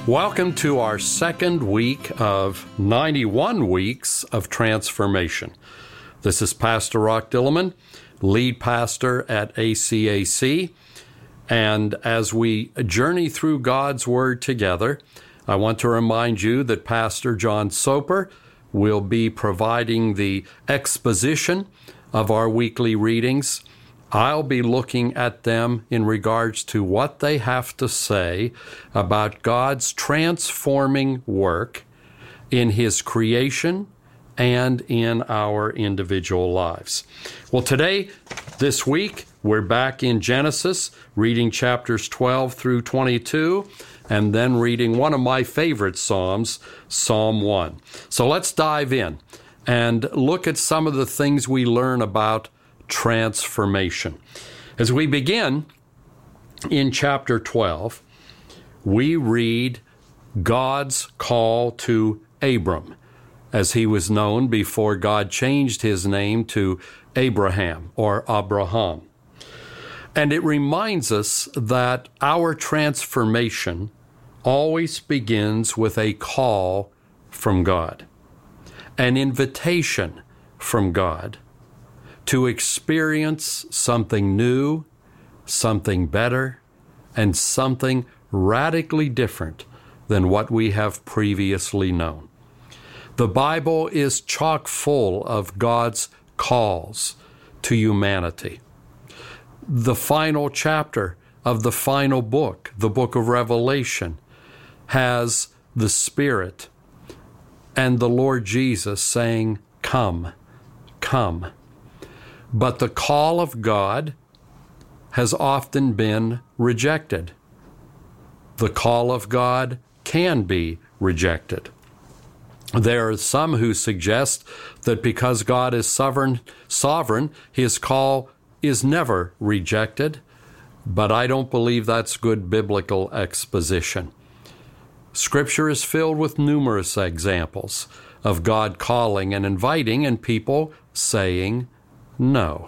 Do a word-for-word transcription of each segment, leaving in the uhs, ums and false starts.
Welcome to our second week of ninety-one weeks of transformation. This is Pastor Rock Dillman, lead pastor at A C A C. And as we journey through God's Word together, I want to remind you that Pastor John Soper will be providing the exposition of our weekly readings. I'll be looking at them in regards to what they have to say about God's transforming work in His creation and in our individual lives. Well, today, this week, we're back in Genesis, reading chapters twelve through twenty-two, and then reading one of my favorite Psalms, Psalm one. So let's dive in and look at some of the things we learn about transformation. As we begin in chapter twelve, we read God's call to Abram, as he was known before God changed his name to Abraham or Abraham. And it reminds us that our transformation always begins with a call from God, an invitation from God to experience something new, something better, and something radically different than what we have previously known. The Bible is chock full of God's calls to humanity. The final chapter of the final book, the book of Revelation, has the Spirit and the Lord Jesus saying, "Come, come." But the call of God has often been rejected. The call of God can be rejected. There are some who suggest that because God is sovereign, sovereign, His call is never rejected, but I don't believe that's good biblical exposition. Scripture is filled with numerous examples of God calling and inviting and people saying no.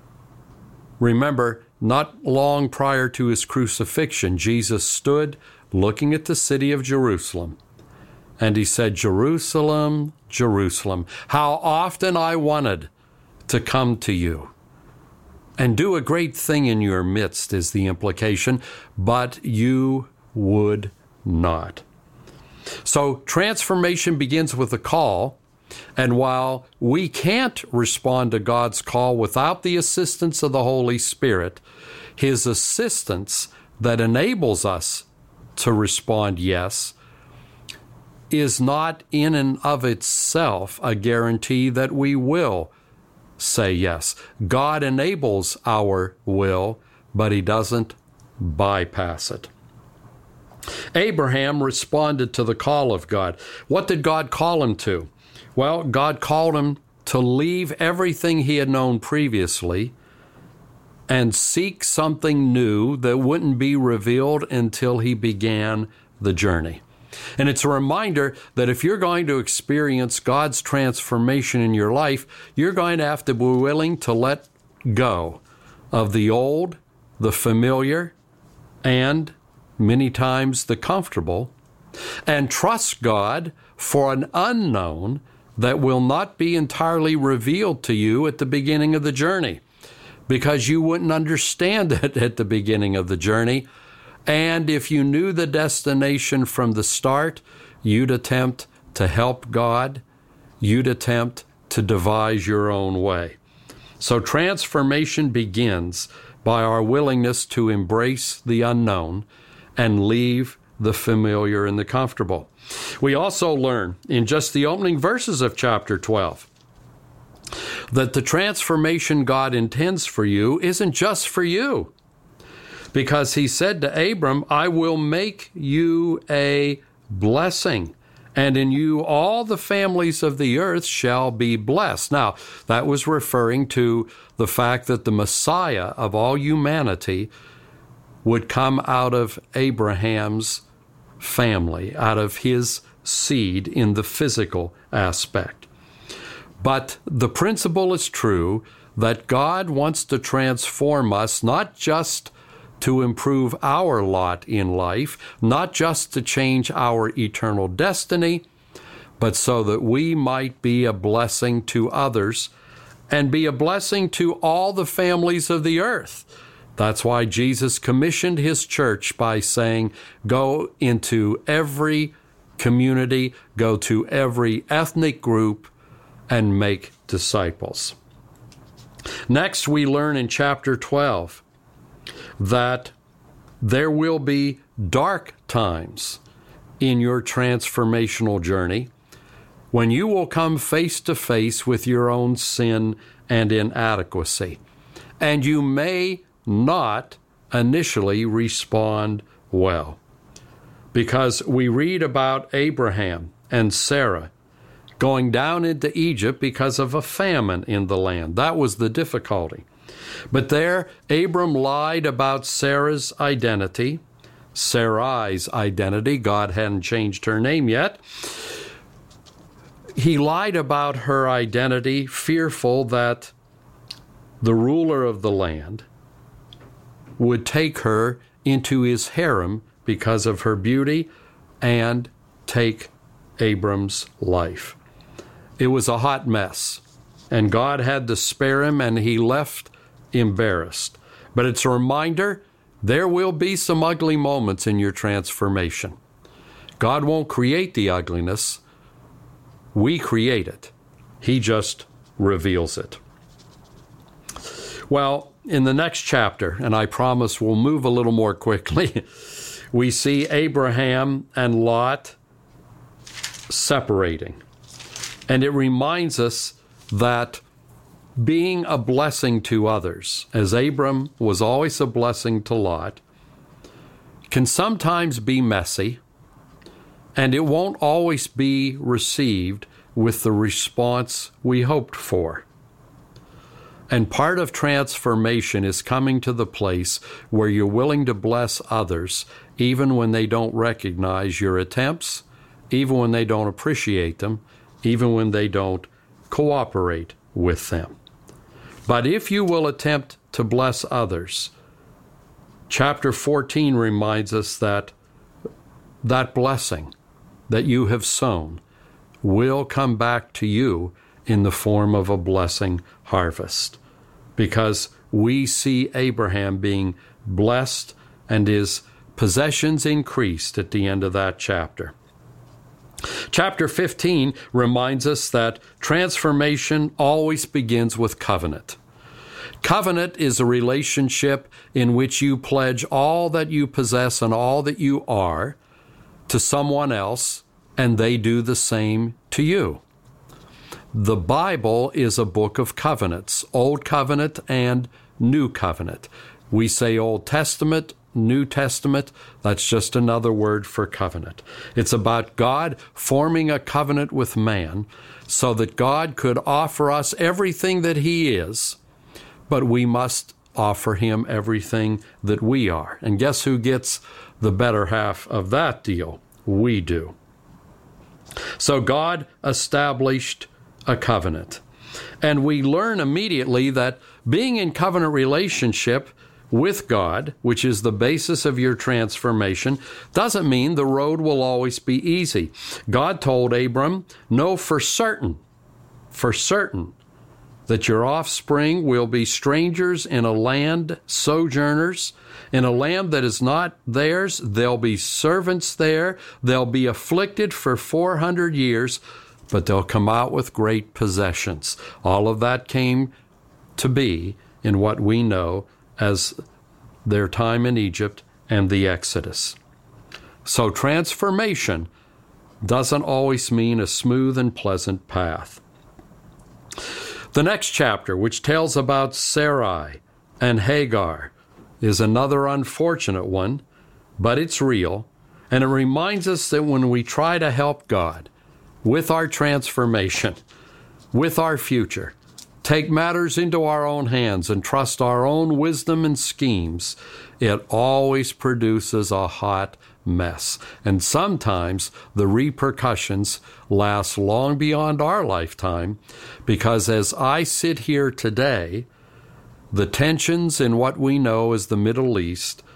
Remember, not long prior to His crucifixion, Jesus stood looking at the city of Jerusalem, and He said, "Jerusalem, Jerusalem, how often I wanted to come to you and do a great thing in your midst," is the implication, "but you would not." So transformation begins with a call, and while we can't respond to God's call without the assistance of the Holy Spirit, His assistance that enables us to respond yes is not in and of itself a guarantee that we will say yes. God enables our will, but He doesn't bypass it. Abraham responded to the call of God. What did God call him to? Well, God called him to leave everything he had known previously and seek something new that wouldn't be revealed until he began the journey. And it's a reminder that if you're going to experience God's transformation in your life, you're going to have to be willing to let go of the old, the familiar, and many times the comfortable, and trust God for an unknown that will not be entirely revealed to you at the beginning of the journey, because you wouldn't understand it at the beginning of the journey. And if you knew the destination from the start, you'd attempt to help God. You'd attempt to devise your own way. So transformation begins by our willingness to embrace the unknown and leave the familiar and the comfortable. We also learn in just the opening verses of chapter twelve that the transformation God intends for you isn't just for you, because He said to Abram, "I will make you a blessing, and in you all the families of the earth shall be blessed." Now, that was referring to the fact that the Messiah of all humanity would come out of Abraham's family, out of his seed in the physical aspect. But the principle is true that God wants to transform us not just to improve our lot in life, not just to change our eternal destiny, but so that we might be a blessing to others and be a blessing to all the families of the earth. That's why Jesus commissioned his church by saying, go into every community, go to every ethnic group, and make disciples. Next, we learn in chapter twelve that there will be dark times in your transformational journey when you will come face to face with your own sin and inadequacy, and you may not initially respond well. Because we read about Abraham and Sarah going down into Egypt because of a famine in the land. That was the difficulty. But there, Abram lied about Sarah's identity, Sarai's identity. God hadn't changed her name yet. He lied about her identity, fearful that the ruler of the land would take her into his harem because of her beauty and take Abram's life. It was a hot mess, and God had to spare him, and he left embarrassed. But it's a reminder, there will be some ugly moments in your transformation. God won't create the ugliness. We create it. He just reveals it. Well, in the next chapter, and I promise we'll move a little more quickly, we see Abraham and Lot separating. And it reminds us that being a blessing to others, as Abram was always a blessing to Lot, can sometimes be messy, and it won't always be received with the response we hoped for. And part of transformation is coming to the place where you're willing to bless others, even when they don't recognize your attempts, even when they don't appreciate them, even when they don't cooperate with them. But if you will attempt to bless others, chapter fourteen reminds us that that blessing that you have sown will come back to you in the form of a blessing harvest. Because we see Abraham being blessed and his possessions increased at the end of that chapter. Chapter fifteen reminds us that transformation always begins with covenant. Covenant is a relationship in which you pledge all that you possess and all that you are to someone else, and they do the same to you. The Bible is a book of covenants, Old Covenant and New Covenant. We say Old Testament, New Testament, that's just another word for covenant. It's about God forming a covenant with man so that God could offer us everything that He is, but we must offer Him everything that we are. And guess who gets the better half of that deal? We do. So God established a covenant. And we learn immediately that being in covenant relationship with God, which is the basis of your transformation, doesn't mean the road will always be easy. God told Abram, know for certain, for certain, that your offspring will be strangers in a land, sojourners, in a land that is not theirs. They'll be servants there. They'll be afflicted for four hundred years, but they'll come out with great possessions. All of that came to be in what we know as their time in Egypt and the Exodus. So transformation doesn't always mean a smooth and pleasant path. The next chapter, which tells about Sarai and Hagar, is another unfortunate one, but it's real, and it reminds us that when we try to help God with our transformation, with our future, take matters into our own hands and trust our own wisdom and schemes, it always produces a hot mess. And sometimes the repercussions last long beyond our lifetime, because as I sit here today, the tensions in what we know as the Middle East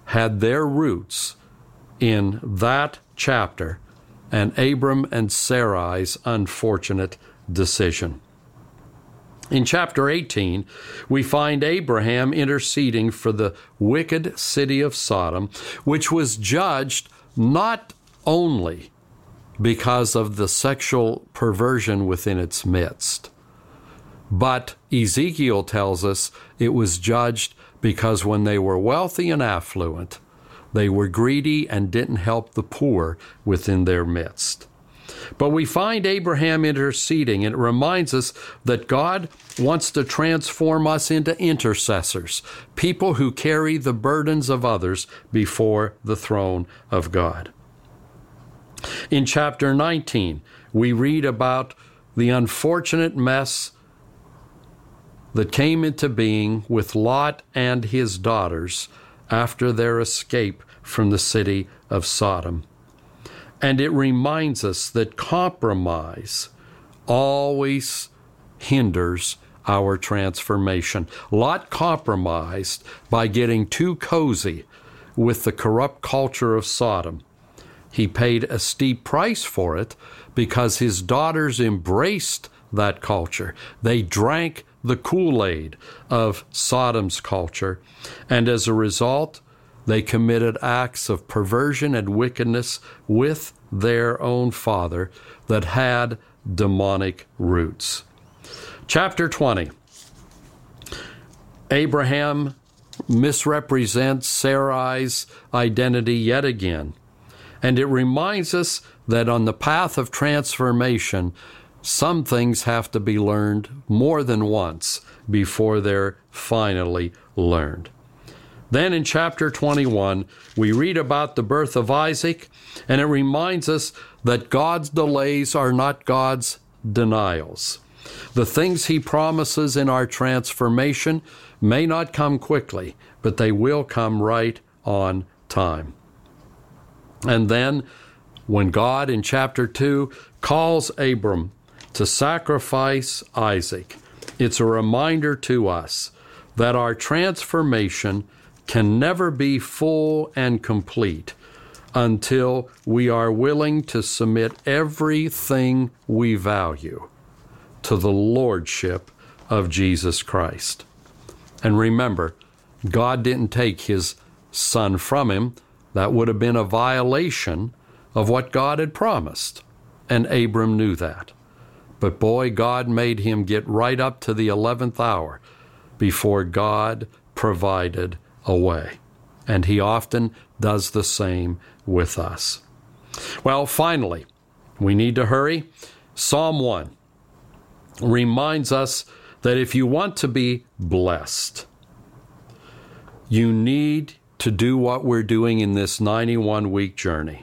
had their roots in that chapter and Abram and Sarai's unfortunate decision. In chapter eighteen, we find Abraham interceding for the wicked city of Sodom, which was judged not only because of the sexual perversion within its midst, but Ezekiel tells us it was judged because when they were wealthy and affluent, they were greedy and didn't help the poor within their midst. But we find Abraham interceding, and it reminds us that God wants to transform us into intercessors, people who carry the burdens of others before the throne of God. In chapter nineteen, we read about the unfortunate mess that came into being with Lot and his daughters after their escape from the city of Sodom. And it reminds us that compromise always hinders our transformation. Lot compromised by getting too cozy with the corrupt culture of Sodom. He paid a steep price for it because his daughters embraced that culture. They drank the Kool-Aid of Sodom's culture, and as a result, they committed acts of perversion and wickedness with their own father that had demonic roots. Chapter twenty. Abraham misrepresents Sarai's identity yet again, and it reminds us that on the path of transformation, some things have to be learned more than once before they're finally learned. Then in chapter twenty-one, we read about the birth of Isaac, and it reminds us that God's delays are not God's denials. The things he promises in our transformation may not come quickly, but they will come right on time. And then when God in chapter two calls Abram to sacrifice Isaac, it's a reminder to us that our transformation can never be full and complete until we are willing to submit everything we value to the lordship of Jesus Christ. And remember, God didn't take his son from him. That would have been a violation of what God had promised, and Abram knew that. But boy, God made him get right up to the eleventh hour before God provided a way. And he often does the same with us. Well, finally, we need to hurry. Psalm one reminds us that if you want to be blessed, you need to do what we're doing in this ninety-one week journey.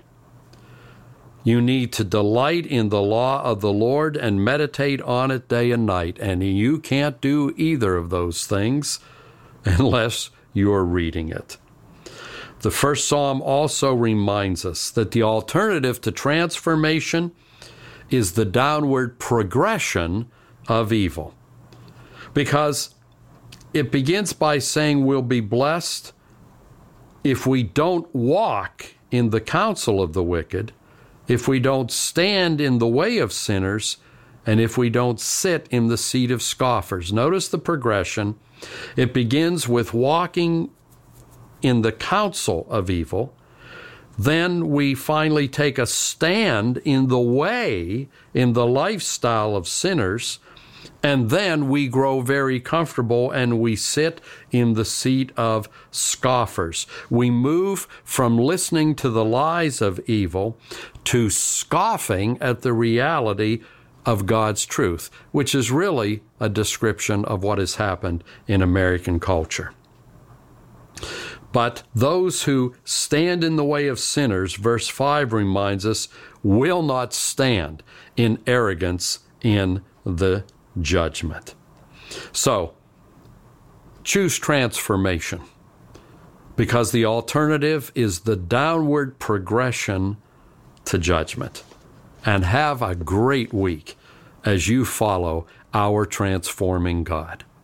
You need to delight in the law of the Lord and meditate on it day and night. And you can't do either of those things unless you're reading it. The first psalm also reminds us that the alternative to transformation is the downward progression of evil. Because it begins by saying we'll be blessed if we don't walk in the counsel of the wicked, if we don't stand in the way of sinners, and if we don't sit in the seat of scoffers. Notice the progression. It begins with walking in the counsel of evil. Then we finally take a stand in the way, in the lifestyle of sinners, and then we grow very comfortable and we sit in the seat of scoffers. We move from listening to the lies of evil to scoffing at the reality of God's truth, which is really a description of what has happened in American culture. But those who stand in the way of sinners, verse five reminds us, will not stand in arrogance in the judgment. So, choose transformation, because the alternative is the downward progression to judgment. And have a great week as you follow our transforming God.